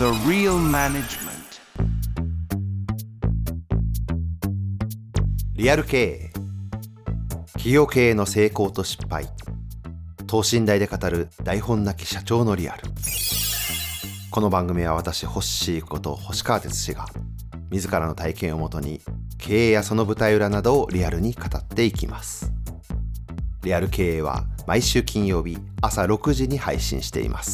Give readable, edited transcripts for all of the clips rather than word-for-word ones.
The Real Management。 リアル経営、企業経営の成功と失敗、等身大で語る台本なき社長のリアル。この番組は私ホッシーこと星川哲司が自らの体験をもとに経営やその舞台裏などをリアルに語っていきます。リアル経営は毎週金曜日朝6時に配信しています。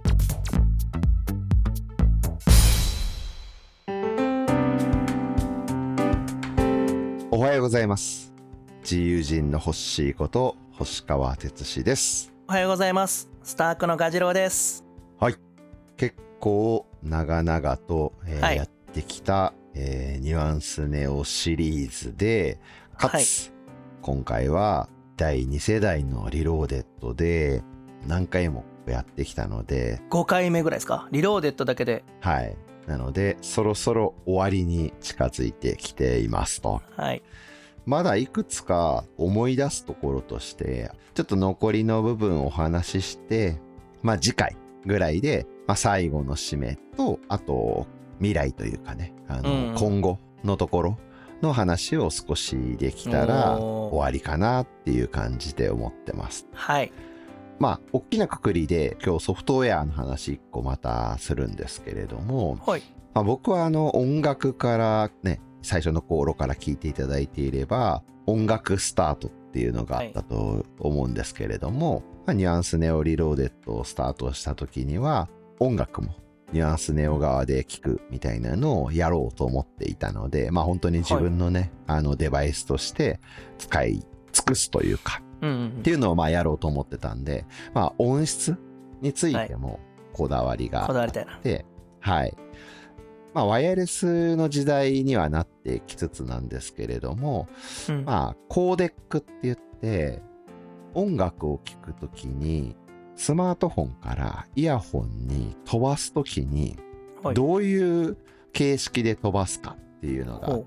おはようございます。自由人のホッシーこと星川哲司です。 おはようございます。スタークのガジロウです。 はい、結構長々と、 はいやってきた、ニュアンスネオシリーズで、かつ、 はい今回は第2世代のリローデッドで何回もやってきたので、 5回目ぐらいですか。リローデッドだけで。 はい、なのでそろそろ終わりに近づいてきていますと。 はい。 まだいくつか思い出すところとして、ちょっと残りの部分をお話しして、次回ぐらいで、最後の締めと、あと未来というかね、今後のところの話を少しできたら終わりかなっていう感じで思ってます。 はい。 大きな括りで今日ソフトウェアの話1個またするんですけれども、 はい。 僕は音楽からね、最初の頃から聞いていただいていれば音楽スタートっていうのがあったと思うんですけれども、ニュアンスネオリローデッドをスタートした時には音楽もニュアンスネオ側で聴くみたいなのをやろうと思っていたので、本当に自分のね、デバイスとして使い尽くすというか、っていうのをやろうと思ってたんで、音質についてもこだわりがあって、はい。ワイヤレスの時代にはなってきつつなんですけれども、コーデックって言って音楽を聴くときにスマートフォンからイヤホンに飛ばすときにどういう形式で飛ばすかっていうのがあって、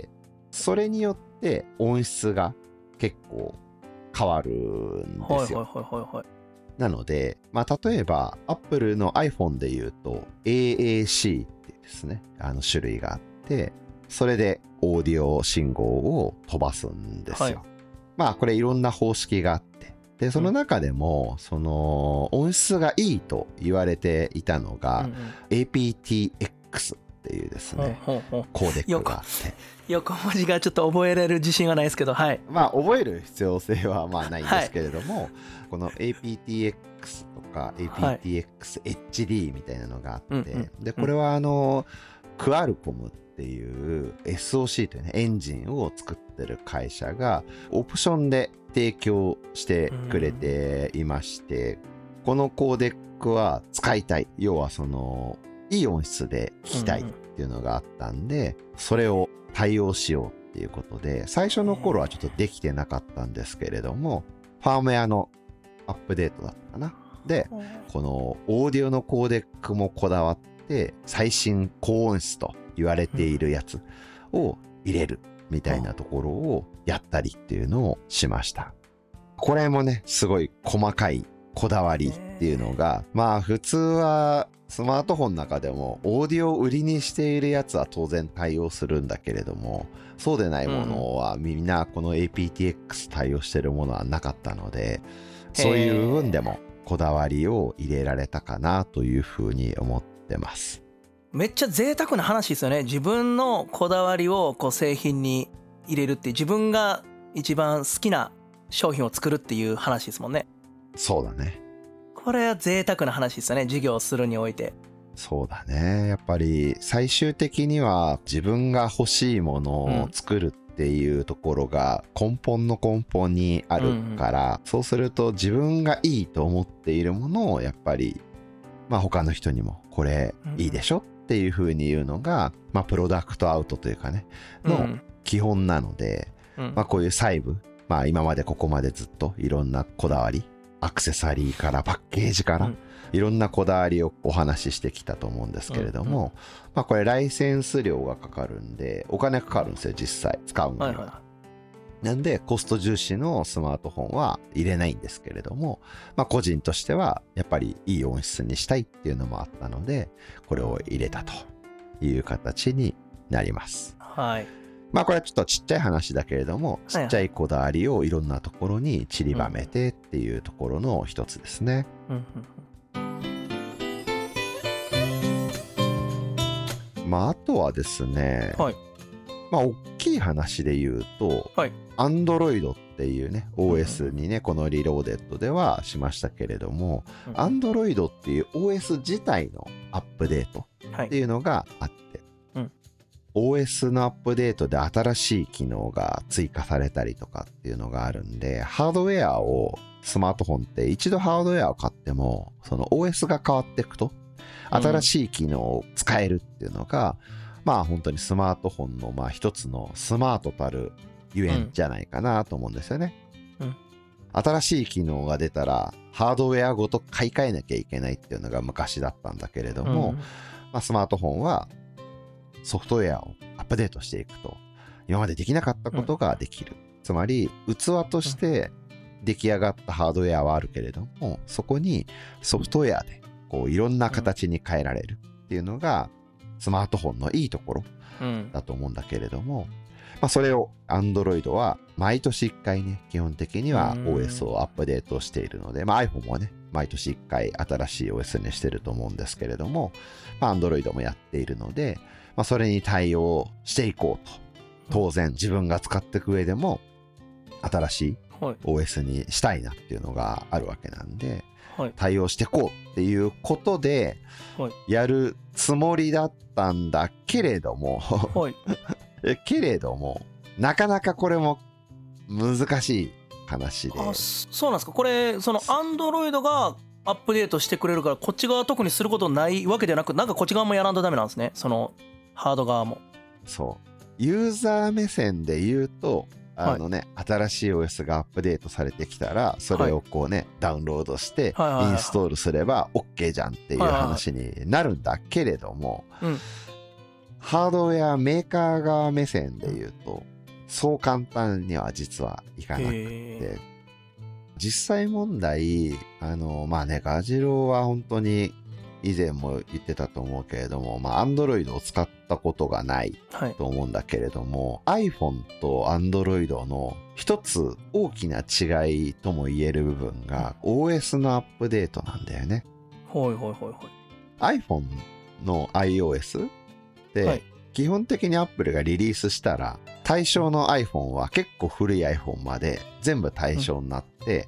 それによって音質が結構変わるんですよ。なので、例えば Apple の iPhone で言うと AAC ってですね、種類があって、それでオーディオ信号を飛ばすんですよ。これいろんな方式があって、でその中でもその音質がいいと言われていたのが、aptX っていうですね、コーデックがあって、 横文字がちょっと覚えれる自信はないですけど、はい。 覚える必要性はないんですけれども、この aptX とか aptXHD みたいなのがあって、でこれはクアルコムっていう SOC というね、エンジンを作ってる会社がオプションで提供してくれていまして、このコーデックは使いたい、要はそのいい音質で聞きたいっていうのがあったんで、それを対応しようっていうことで、最初の頃はちょっとできてなかったんですけれども、ファームウェアのアップデートだったかな。で、このオーディオのコーデックもこだわって最新高音質と言われているやつを入れるみたいなところをやったりっていうのをしました。これもね、すごい細かいこだわりっていうのが、普通はスマートフォンの中でもオーディオを売りにしているやつは当然対応するんだけれども、そうでないものはみんなこの aptX 対応してるものはなかったので、そういう部分でもこだわりを入れられたかなというふうに思ってます。 めっちゃ贅沢な話ですよね。自分のこだわりを製品に入れるっていう、自分が一番好きな商品を作るっていう話ですもんね。 そうだね。 これは贅沢な話ですよね、事業をするにおいて。 そうだね。やっぱり最終的には自分が欲しいものを作るっていうところが根本の根本にあるから、そうすると自分がいいと思っているものをやっぱり他の人にもこれいいでしょっていう風に言うのが、プロダクトアウトというかねの基本なので、こういう細部、今までここまでずっといろんなこだわり、アクセサリーからパッケージからいろんなこだわりをお話ししてきたと思うんですけれども、これライセンス料がかかるんでお金かかるんですよ、実際使うのには。 なんでコスト重視のスマートフォンは入れないんですけれども、個人としてはやっぱりいい音質にしたいっていうのもあったので、これを入れたという形になります。 はい。 これはちょっとちっちゃい話だけれども、ちっちゃいこだわりをいろんなところに散りばめてっていうところの一つですね。あとはですね、はい、大きい話で言うと、はい、Android っていうね OS にね、このリローデッドではしましたけれども、Android っていう OS 自体のアップデートっていうのがあって、OS のアップデートで新しい機能が追加されたりとかっていうのがあるんで、ハードウェアをスマートフォンって一度ハードウェアを買ってもその OS が変わっていくと新しい機能を使えるっていうのが、本当にスマートフォンの一つのスマートたるゆえんじゃないかなと思うんですよね。新しい機能が出たらハードウェアごと買い替えなきゃいけないっていうのが昔だったんだけれども、スマートフォンはソフトウェアをアップデートしていくと今までできなかったことができる。つまり器として出来上がったハードウェアはあるけれども、そこにソフトウェアでいろんな形に変えられるっていうのがスマートフォンのいいところだと思うんだけれども、それを Android は毎年1回ね、基本的には OS をアップデートしているので、iPhone もね毎年1回新しい OS にしてると思うんですけれども、Android もやっているので、それに対応していこうと。当然自分が使っていく上でも新しい OS にしたいなっていうのがあるわけなんで、対応していこうっていうことでやるつもりだったんだけれどもなかなかこれも難しい話で。 そうなんですか。これその Android がアップデートしてくれるからこっち側特にすることないわけではなく、なんかこっち側もやらんとダメなんですね、そのハード側も。 そうユーザー目線で言うと新しい OS がアップデートされてきたらそれをダウンロードしてインストールすれば OK じゃんっていう話になるんだけれども、ハードウェアメーカー側目線で言うとそう簡単には実はいかなくて、実際問題ガジローは本当に以前も言ってたと思うけれども、Android を使ったことがないと思うんだけれども、iPhone と Android の一つ大きな違いとも言える部分が OS のアップデートなんだよね。iPhone の iOS で、基本的に Apple がリリースしたら対象の iPhone は結構古い iPhone まで全部対象になって、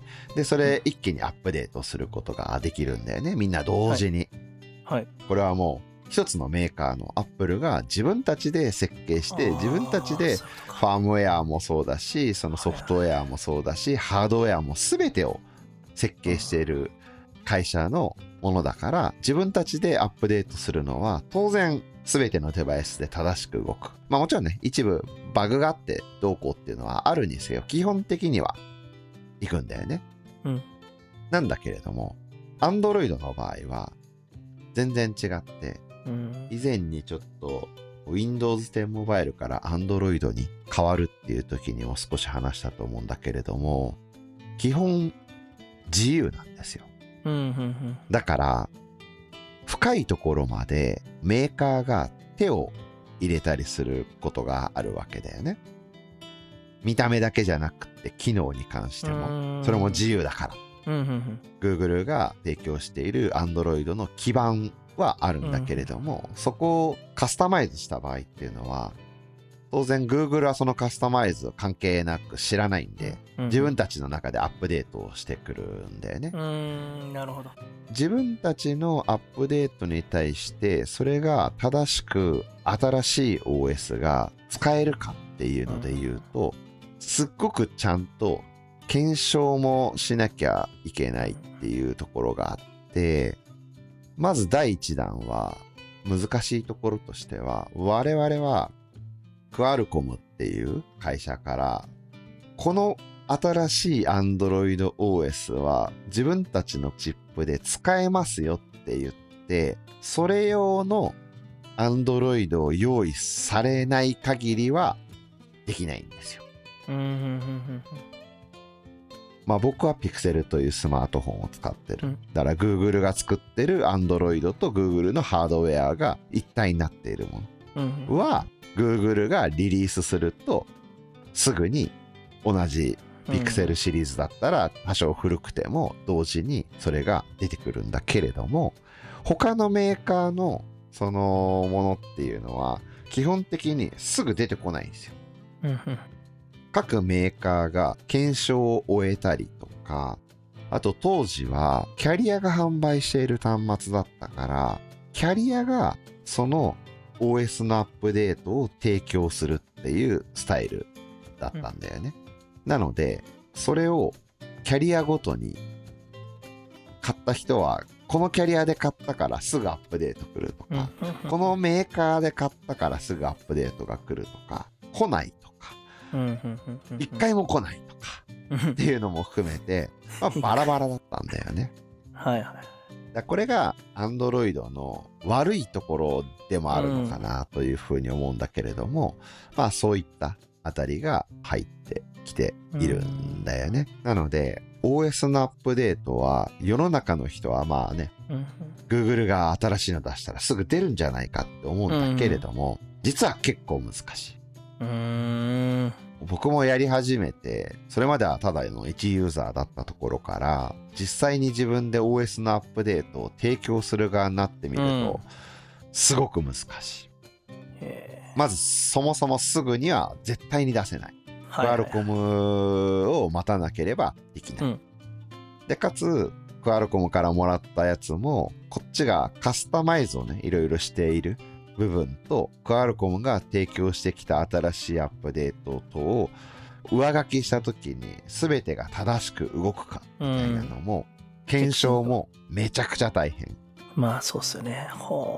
でそれ一気にアップデートすることができるんだよね、みんな同時に。これはもう一つのメーカーの Apple が自分たちで設計して自分たちでファームウェアもそうだし、そのソフトウェアもそうだし、ハードウェアも全てを設計している会社のものだから、自分たちでアップデートするのは当然全てのデバイスで正しく動く。もちろんね一部バグがあってどうこうっていうのはあるにせよ基本的には行くんだよね。なんだけれども Android の場合は全然違って、以前にちょっと Windows 10モバイルから Android に変わるっていう時にも少し話したと思うんだけれども、基本自由なんですよ。だから深いところまでメーカーが手を入れたりすることがあるわけだよね。見た目だけじゃなくて機能に関してもそれも自由だから。Google が提供している Android の基盤はあるんだけれども、そこをカスタマイズした場合っていうのは当然 Google はそのカスタマイズを関係なく知らないんで、自分たちの中でアップデートをしてくるんだよね。 なるほど。 自分たちのアップデートに対してそれが正しく新しい OS が使えるかっていうので言うと、すっごくちゃんと検証もしなきゃいけないっていうところがあって、まず第一弾は難しいところとしては、我々はクアルコムっていう会社からこの新しい Android OS は自分たちのチップで使えますよって言って、それ用の Android を用意されない限りはできないんですよ。 うんうんうんまあ僕は Pixel というスマートフォンを使ってる、 うんだから Google が作ってる Android と Google のハードウェアが一体になっているもうんのは Google がリリースするとすぐに同じピクセルシリーズだったら多少古くても同時にそれが出てくるんだけれども、他のメーカーのそのものっていうのは基本的にすぐ出てこないんですよ。 うんうん各メーカーが検証を終えたりとか、あと当時はキャリアが販売している端末だったから、キャリアがその OS のアップデートを提供するっていうスタイルだったんだよね。なのでそれをキャリアごとに買った人はこのキャリアで買ったからすぐアップデート来るとか、このメーカーで買ったからすぐアップデートが来るとか、来ないとか、一回も来ないとかっていうのも含めて、まあ、バラバラだったんだよね。 はいはい。 だこれが Android の悪いところでもあるのかなというふうに思うんだけれども、まあそういったあたりが入ってきているんだよね。なので OS のアップデートは世の中の人はまあね、Google が新しいの出したらすぐ出るんじゃないかって思うんだけれども、実は結構難しい。僕もやり始めて、それまではただの1ユーザーだったところから、実際に自分で OS のアップデートを提供する側になってみると、すごく難しい。まずそもそもすぐには絶対に出せない。クアルコムを待たなければできない。で、かつ、クアルコムからもらったやつも、こっちがカスタマイズをね、いろいろしている部分と、クアルコムが提供してきた新しいアップデート等を上書きしたときに全てが正しく動くかみたいなのも、検証もめちゃくちゃ大変。 まあそうっすよね。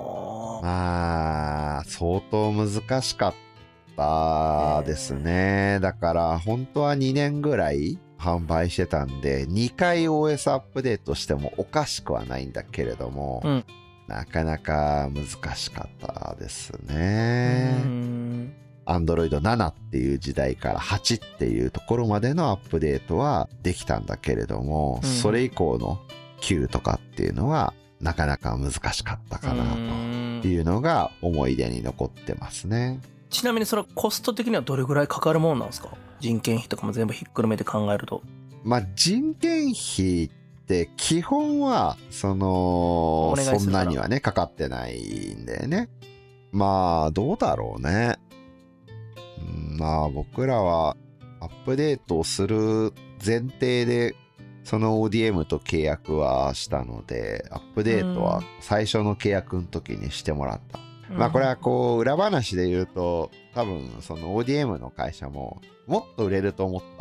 まあ相当難しかったですね。だから本当は2年ぐらい販売してたんで、2回 OS アップデートしてもおかしくはないんだけれども、なかなか難しかったですね。Android 7っていう時代から8っていうところまでのアップデートはできたんだけれども、それ以降の9とかっていうのはなかなか難しかったかなというのが思い出に残ってますね。 ちなみにそれはコスト的にはどれぐらいかかるもんなんですか？人件費とかも全部ひっくるめて考えると。まあ人件費って基本はそんなにはねかかってないんだよね。まあどうだろうね。まあ僕らはアップデートをする前提でその ODM と契約はしたので、アップデートは最初の契約の時にしてもらった。まあこれはこう裏話で言うと、多分その ODM の会社ももっと売れると思った。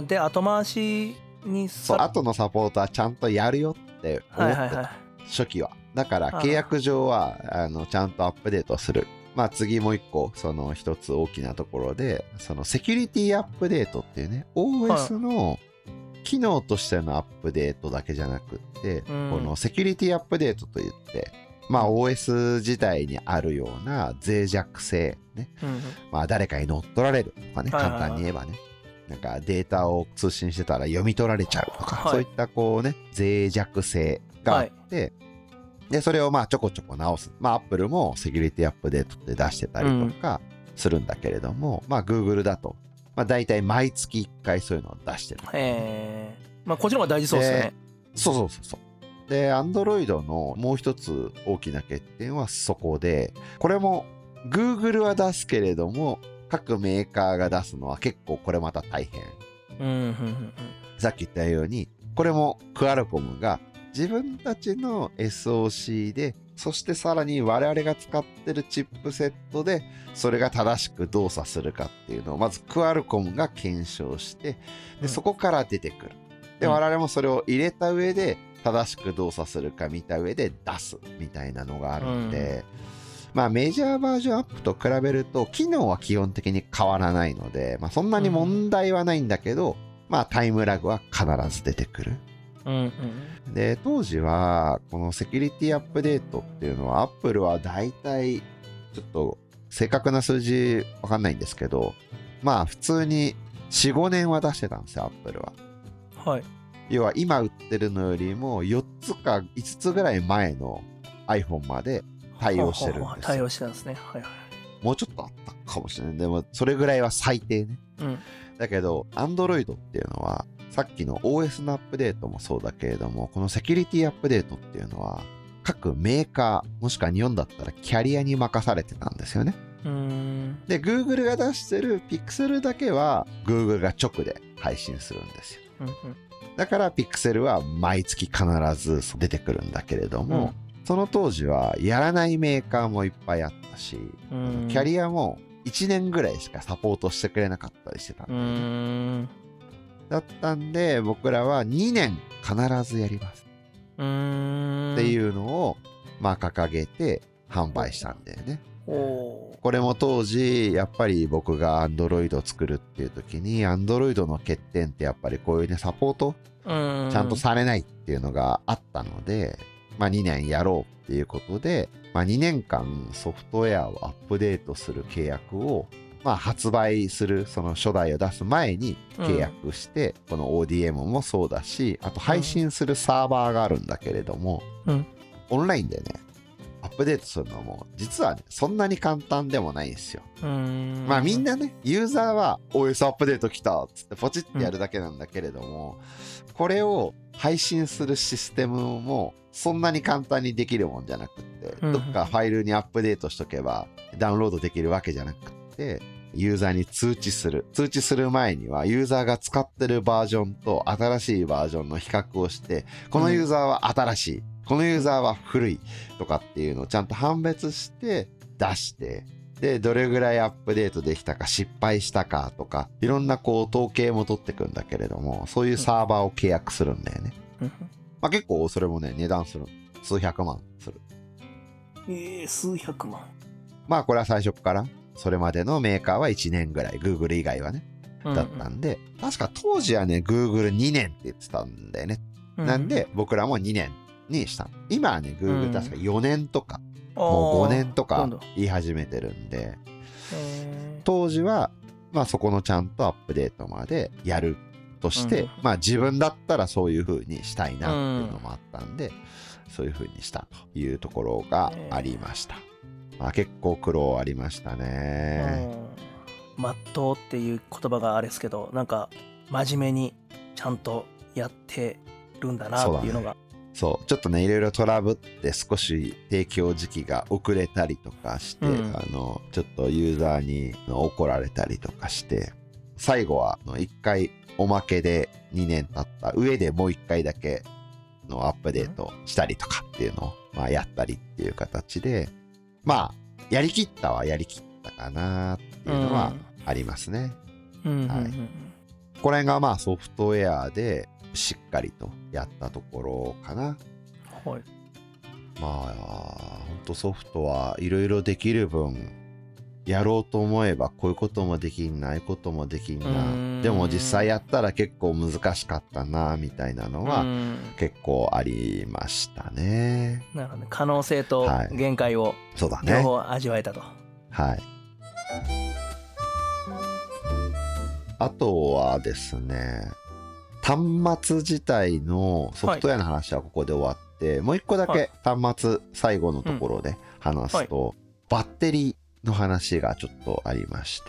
で後回しに後のサポートはちゃんとやるよって思ってた、初期は。だから契約上はちゃんとアップデートする。まあ次もう一個その一つ大きなところで、そのセキュリティアップデートっていうね、 OS の機能としてのアップデートだけじゃなくって、このセキュリティアップデートといって、まあ OS 自体にあるような脆弱性ね、まあ誰かに乗っ取られるとかね、簡単に言えばね、なんかデータを通信してたら読み取られちゃうとか、そういったこうね脆弱性があって、でそれをまあちょこちょこ直す。まあ Apple もセキュリティアップデートって出してたりとかするんだけれども、まあ Google だとまあ大体毎月1回そういうのを出してる。 まあこっちの方が大事そうですよね。 そうで Android のもう一つ大きな欠点はそこで、これも Google は出すけれども各メーカーが出すのは結構これまた大変。さっき言ったようにこれもクアルコムが自分たちの SoC で、そしてさらに我々が使ってるチップセットでそれが正しく動作するかっていうのをまずクアルコムが検証して、でそこから出てくる。で我々もそれを入れた上で正しく動作するか見た上で出すみたいなのがあるんで、まあメジャーバージョンアップと比べると機能は基本的に変わらないので、まあそんなに問題はないんだけど、まあタイムラグは必ず出てくる。で当時はこのセキュリティアップデートっていうのは Apple はだいたいちょっと正確な数字わかんないんですけどまあ普通に 4,5 年は出してたんですよ、アップルは。 はい。 要は今売ってるのよりも4つか5つぐらい前の iPhone まで対応してるんですよ。 対応してたんですね。はいはい。 もうちょっとあったかもしれない。でもそれぐらいは最低ね。 うん。 だけど Android っていうのはさっきの OS のアップデートもそうだけれども、このセキュリティアップデートっていうのは各メーカーもしくは日本だったらキャリアに任されてたんですよね。で Google が出してる Pixel だけは Google が直で配信するんですよ。だから Pixel は毎月必ず出てくるんだけれども、その当時はやらないメーカーもいっぱいあったし、キャリアも1年ぐらいしかサポートしてくれなかったりしてたんだよね。だったんで僕らは2年必ずやりますっていうのをまあ掲げて販売したんだよね。これも当時やっぱり僕が Android を作るっていう時に Android の欠点ってやっぱりこういうねサポートちゃんとされないっていうのがあったので、まあ2年やろうっていうことで、まあ2年間ソフトウェアをアップデートする契約をまあ発売するその初代を出す前に契約して、この ODM もそうだし、あと配信するサーバーがあるんだけれども、オンラインでねアップデートするのも実はねそんなに簡単でもないんですよ。まあみんなねユーザーは OS アップデート来たっつってポチってやるだけなんだけれども、これを配信するシステムもそんなに簡単にできるもんじゃなくって、どっかファイルにアップデートしとけばダウンロードできるわけじゃなくってユーザーに通知する前にはユーザーが使ってるバージョンと新しいバージョンの比較をして、このユーザーは新しい、このユーザーは古いとかっていうのをちゃんと判別して出して、でどれぐらいアップデートできたか失敗したかとかいろんなこう統計も取ってくんだけれども、そういうサーバーを契約するんだよね。まあ結構それもね値段する、数百万する。 数百万。 まあこれは最初からそれまでのメーカーは1年ぐらい Google 以外はねだったんで、確か当時はね Google2 年って言ってたんだよね。なんで僕らも2年にした。今はね Google 確か4年とか、もう5年とか言い始めてるんで、当時はまあそこのちゃんとアップデートまでやるとして、まあ自分だったらそういう風にしたいなっていうのもあったんで、そういう風にしたというところがありました。まあ結構苦労ありましたね。 まっとうっていう言葉があれですけど、なんか真面目にちゃんとやってるんだなっていうのが。 そうちょっとねいろいろトラブって少し提供時期が遅れたりとかして、ちょっとユーザーに怒られたりとかして、最後は1回おまけで2年経った上でもう1回だけのアップデートしたりとかっていうのを、まあ、やったりっていう形で、まあやりきったはやりきったかなっていうのはありますね。これがまあソフトウェアでしっかりとやったところかな。 はい。 まあほんとソフトはいろいろできる分やろうと思えばこういうこともできんな、ああいうこともできんな、でも実際やったら結構難しかったなみたいなのは結構ありましたね。 なるほどね。可能性と限界を両方味わえたと。 はい。あとはですね、端末自体のソフトウェアの話はここで終わって、もう一個だけ端末最後のところで話すと、バッテリーの話がちょっとありまして、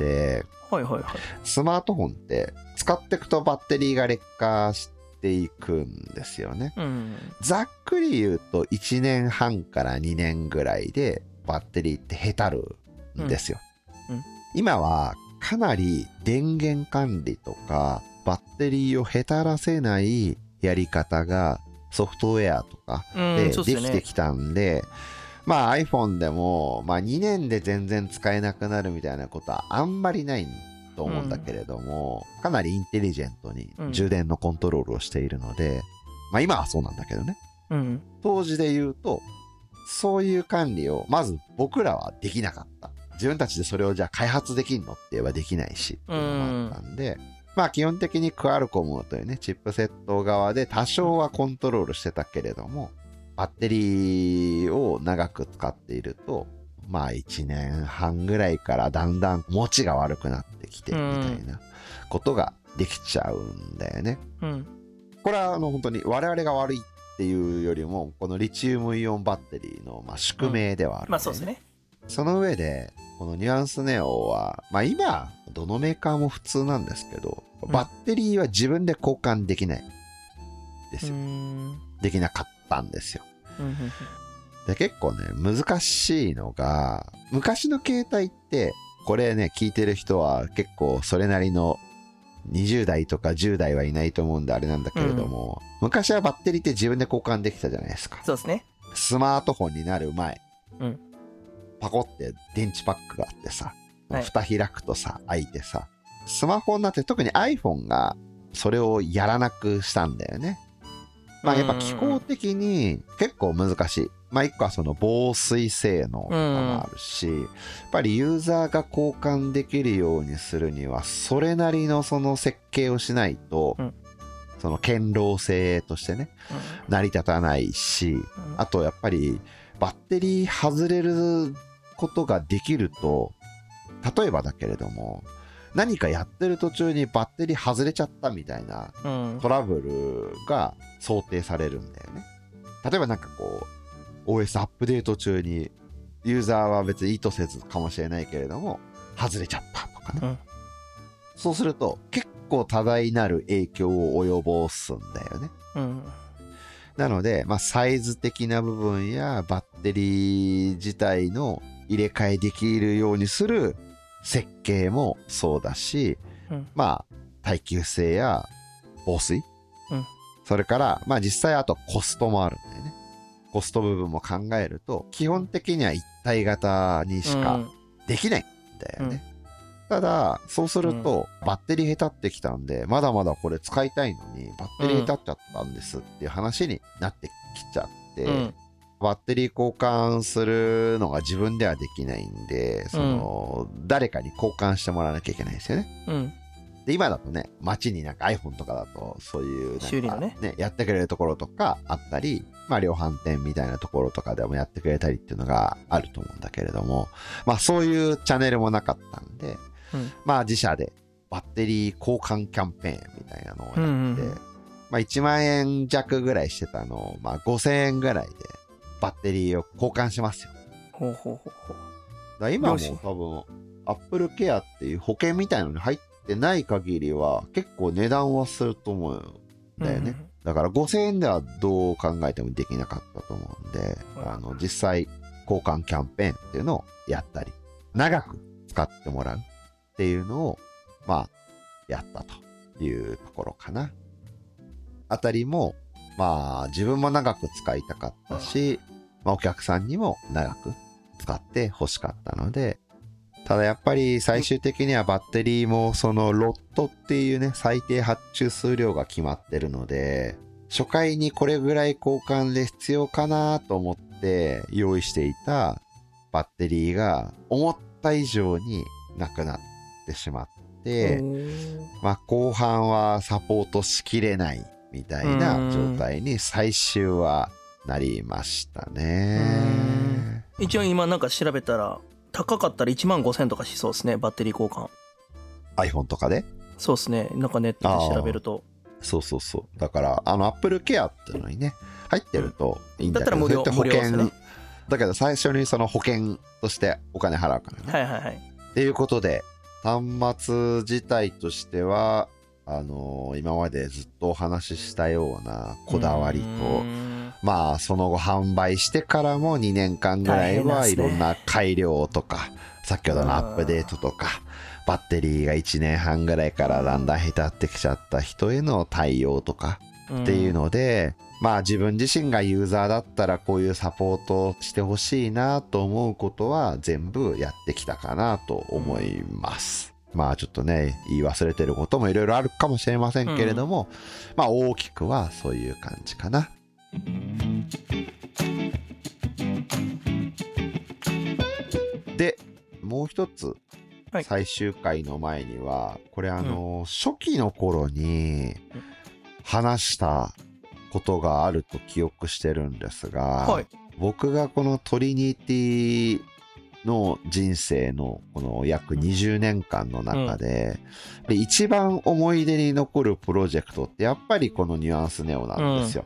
スマートフォンって使っていくとバッテリーが劣化していくんですよね。ざっくり言うと1年半から2年ぐらいでバッテリーってへたるんですよ。今はかなり電源管理とかバッテリーをへたらせないやり方がソフトウェアとかでできてきたんで、まあ iPhone でもまあ2年で全然使えなくなるみたいなことはあんまりないと思うんだけれども、かなりインテリジェントに充電のコントロールをしているので、まあ今はそうなんだけどね、当時で言うとそういう管理をまず僕らはできなかった。自分たちでそれをじゃあ開発できんのって言えばできないしっていうのもあったんで、まあ基本的にクアルコムというねチップセット側で多少はコントロールしてたけれども、バッテリーを長く使っているとまあ1年半ぐらいからだんだん持ちが悪くなってききてみたいなことができちゃうんだよね。これは本当に我々が悪いっていうよりもこのリチウムイオンバッテリーの宿命ではあるんだよね。 そうですね。 その上でこのニュアンスネオは今どのメーカーも普通なんですけど、バッテリーは自分で交換できないですよ。できなかったんですよ。で結構ね難しいのが、昔の携帯ってこれね聞いてる人は結構それなりの20代とか10代はいないと思うんであれなんだけれども、昔はバッテリーって自分で交換できたじゃないですか。 そうですね。 スマートフォンになる前、パコって電池パックがあってさ、蓋開くとさ開いてさ、スマホになって特に iPhone がそれをやらなくしたんだよね。やっぱ機構的に結構難しい。一個はその防水性能とかもあるし、やっぱりユーザーが交換できるようにするにはそれなりのその設計をしないと、その堅牢性としてね、成り立たないし、あとやっぱりバッテリー外れることができると、例えばだけれども何かやってる途中にバッテリー外れちゃったみたいなトラブルが想定されるんだよね。例えばOS アップデート中にユーザーは別に意図せずかもしれないけれども外れちゃったとかね、そうすると結構多大なる影響を及ぼすんだよね。なので、サイズ的な部分やバッテリー自体の入れ替えできるようにする設計もそうだし、耐久性や防水、それから実際あとコストもあるんだよね。コスト部分も考えると基本的には一体型にしかできないんだよね。ただそうするとバッテリーへたってきたんで、まだまだこれ使いたいのにバッテリーへたっちゃったんですっていう話になってきちゃって、バッテリー交換するのが自分ではできないんで、誰かに交換してもらわなきゃいけないんですよね。で今だとね、街にiPhone とかだとそういう修理のね、 やってくれるところとかあったり、量販店みたいなところとかでもやってくれたりっていうのがあると思うんだけれども、そういうチャンネルもなかったんで、自社でバッテリー交換キャンペーンみたいなのをやって、1万円弱ぐらいしてたのを、5000円ぐらいでバッテリーを交換しますよ。今も多分 Apple Care っていう保険みたいなのに入ってない限りは結構値段はすると思うんだよね。だから5000円ではどう考えてもできなかったと思うんで、実際交換キャンペーンっていうのをやったり、長く使ってもらうっていうのをやったというところかな。あたりも自分も長く使いたかったし、お客さんにも長く使って欲しかったので、ただやっぱり最終的にはバッテリーもそのロットっていうね、最低発注数量が決まってるので、初回にこれぐらい交換で必要かなと思って用意していたバッテリーが思った以上になくなってしまって、後半はサポートしきれないみたいな状態に最終はなりましたね。 一応今調べたら高かったら1万5000とかしそうですね、バッテリー交換。 iPhone とかで。 そうですね、ネットで調べると。 そうだからApple Care っていうのにね入ってるといいんだけど、 だったら無料ですね。 だけど最初にその保険としてお金払うからね。っていうことで端末自体としては今までずっとお話ししたようなこだわりと、その後販売してからも2年間ぐらいはいろんな改良とか、先ほどのアップデートとか、バッテリーが1年半ぐらいからだんだんへたってきちゃった人への対応とかっていうので、自分自身がユーザーだったらこういうサポートしてほしいなと思うことは全部やってきたかなと思います。ちょっとね言い忘れてることもいろいろあるかもしれませんけれども、大きくはそういう感じかな。でもう一つ、最終回の前にはこれ初期の頃に話したことがあると記憶してるんですが、僕がこのトリニティの人生のこの約20年間の中で、一番思い出に残るプロジェクトってやっぱりこのニュアンスネオなんですよ。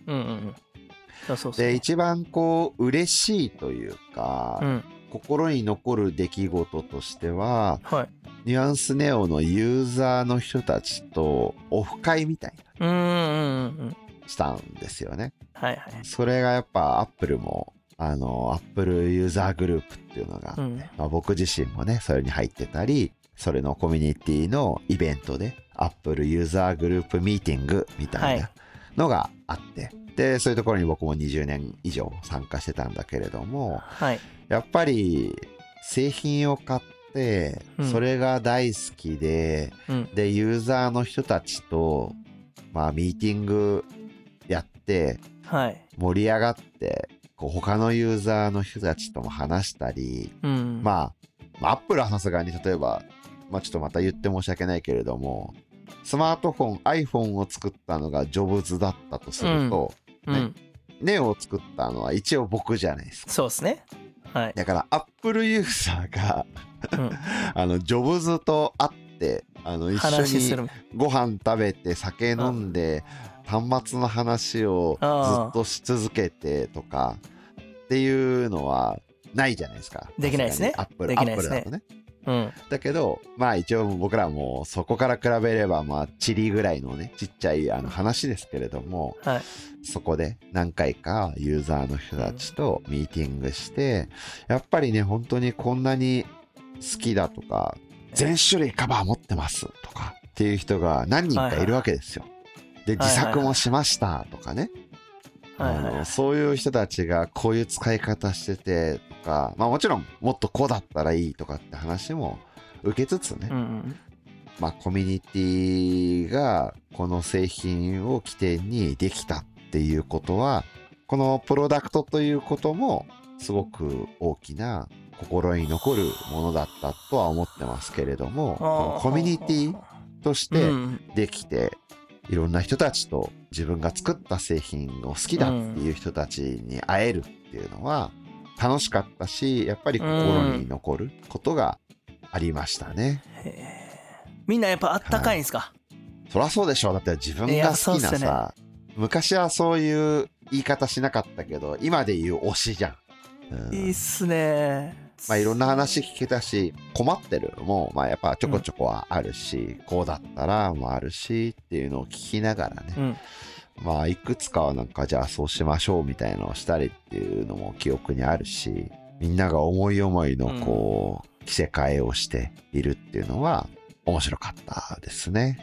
で一番こう嬉しいというか、心に残る出来事としては、ニュアンスネオのユーザーの人たちとオフ会みたいなしたんですよね。それがやっぱアップルもアップルユーザーグループっていうのがあって、僕自身もねそれに入ってたり、それのコミュニティのイベントでアップルユーザーグループミーティングみたいなのがあって、でそういうところに僕も20年以上参加してたんだけれども、やっぱり製品を買ってそれが大好きで、でユーザーの人たちとミーティングやって盛り上がってこう他のユーザーの人たちとも話したり、アップルはさすがに例えば、ちょっとまた言って申し訳ないけれども、スマートフォン iPhone を作ったのがジョブズだったとすると、ネオを作ったのは一応僕じゃないですか。 そうですね。 だからアップルユーザーがジョブズと会って一緒にご飯食べて酒飲んで、端末の話をずっとし続けてとかっていうのはないじゃないですか。 できないですね。 アップルだとね。だけど一応僕らもそこから比べればチリぐらいのねちっちゃい話ですけれども、そこで何回かユーザーの人たちとミーティングして、やっぱりね本当にこんなに好きだとか全種類カバー持ってますとかっていう人が何人かいるわけですよ。で自作もしましたとかね、そういう人たちがこういう使い方しててとか、もちろんもっとこうだったらいいとかって話も受けつつね、コミュニティがこの製品を起点にできたっていうことは、このプロダクトということもすごく大きな心に残るものだったとは思ってますけれども、このコミュニティとしてできて、いろんな人たちと自分が作った製品を好きだっていう人たちに会えるっていうのは楽しかったし、やっぱり心に残ることがありましたね。 みんなやっぱあったかいんですか？ そりゃそうでしょう。だって自分が好きなさ、昔はそういう言い方しなかったけど今で言う推しじゃん。 いいっすね。 いろんな話聞けたし、困ってるのもやっぱちょこちょこはあるし、こうだったらもあるしっていうのを聞きながらね、いくつかはなんかじゃあそうしましょうみたいなのをしたりっていうのも記憶にあるし、みんなが思い思いのこう着せ替えをしているっていうのは面白かったですね。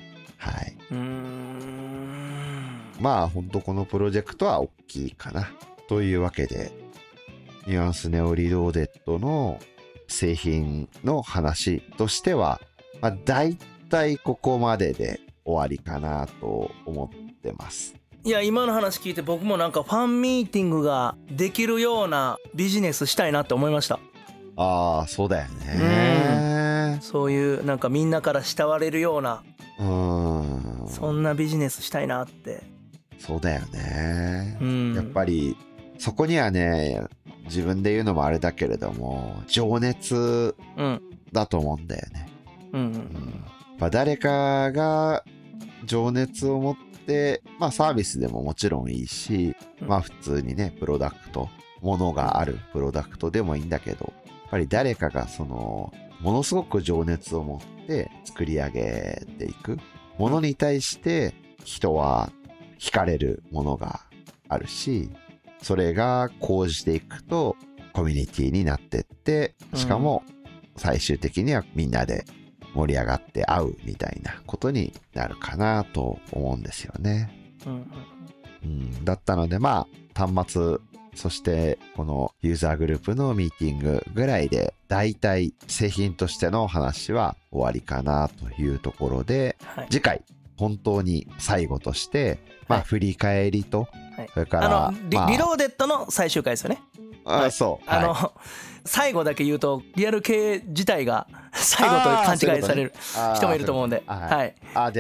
本当このプロジェクトは大きいかなというわけで、ニュアンスネオリローデッドの製品の話としては、だいたいここまでで終わりかなと思ってます。 いや今の話聞いて僕もなんかファンミーティングができるようなビジネスしたいなって思いました。 そうだよね。 そういうなんかみんなから慕われるような、そんなビジネスしたいなって。そうだよね。やっぱりそこにはね、自分で言うのもあれだけれども情熱だと思うんだよね。誰かが情熱を持って、サービスでももちろんいいし、普通にねプロダクト、ものがあるプロダクトでもいいんだけど、やっぱり誰かがものすごく情熱を持って作り上げていくものに対して人は惹かれるものがあるし、それが講じていくとコミュニティになってって、しかも最終的にはみんなで盛り上がって会うみたいなことになるかなと思うんですよね。だったので端末、そしてこのユーザーグループのミーティングぐらいでだいたい製品としての話は終わりかなというところで、次回本当に最後として振り返りと、それからリローデッドの最終回ですよね。 そう、 最後だけ言うとリアル系自体が最後と勘違いされる人もいると思うんで、 ではなくて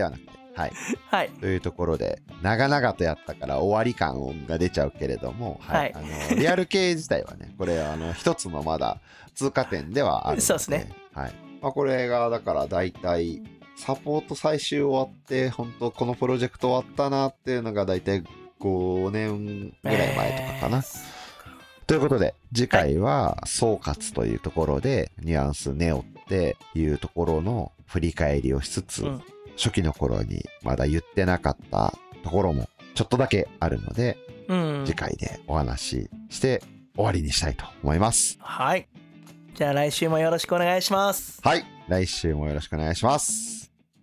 はい。 はい。 というところで、長々とやったから終わり感が出ちゃうけれども、はい。リアル系自体はね、これ、一つのまだ通過点ではあるので、 そうですね。 はい。まあ、これが、だから大体、サポート最終終わって、本当このプロジェクト終わったなっていうのが大体5年ぐらい前とかかな。ということで、次回は総括というところで、ニュアンスネオっていうところの振り返りをしつつ、初期の頃にまだ言ってなかったところもちょっとだけあるので、次回でお話しして終わりにしたいと思います。 はい。じゃあ来週もよろしくお願いします。 はい。来週もよろしくお願いします。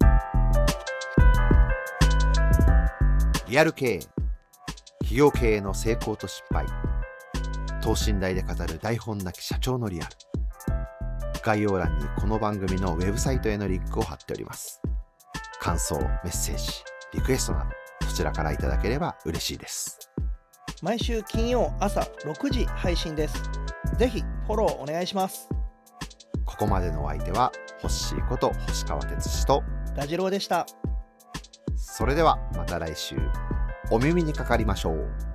リアル経営、企業経営の成功と失敗、等身大で語る台本なき社長のリアル。概要欄にこの番組のウェブサイトへのリンクを貼っております。感想、メッセージ、リクエストなどそちらからいただければ嬉しいです。 毎週金曜朝6時配信です。ぜひフォローお願いします。 ここまでのお相手はホッシーこと星川哲司とラジローでした。 それではまた来週お耳にかかりましょう。